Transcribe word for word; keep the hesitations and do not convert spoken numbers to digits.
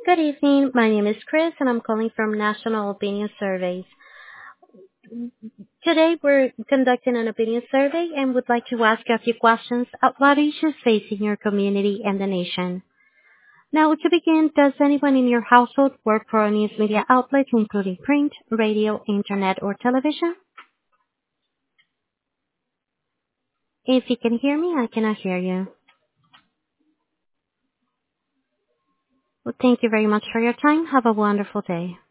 Good evening. My name is Chris, and I'm calling from National Opinion Surveys. Today, we're conducting an opinion survey and would like to ask a few questions about issues facing your community and the nation. Now, to begin, does anyone in your household work for a news media outlet, including print, radio, internet, or television? If you can hear me, I cannot hear you. Well, thank you very much for your time. Have a wonderful day.